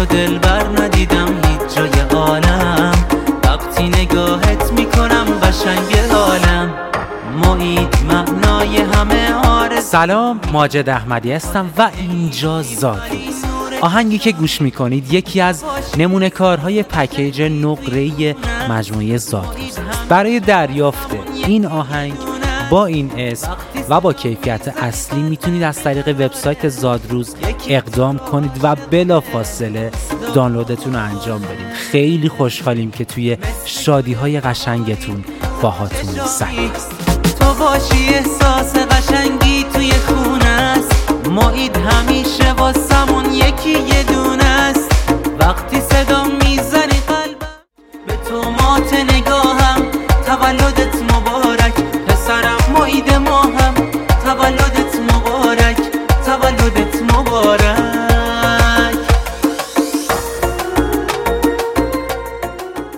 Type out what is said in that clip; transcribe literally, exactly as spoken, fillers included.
تو دلبر ندیدم هیچ جای عالم، وقتی نگاهت میکنم قشنگ حالم. محیط معنای همه آرزو. سلام، ماجد احمدی هستم و اینجا زادروز. آهنگی که گوش میکنید یکی از نمونه کارهای پکیج نقره‌ای مجموعه زادروز. برای دریافت این آهنگ با این اسم و با کیفیت اصلی میتونید از طریق وبسایت زادروز اقدام کنید و بلافاصله دانلودتون رو انجام بدید. خیلی خوشحالیم که توی شادی‌های قشنگتون باهاتون سعی. تو باشی احساس قشنگی توی خونه است، محیط همیشه واسمون یکی یه دونه است. وقتی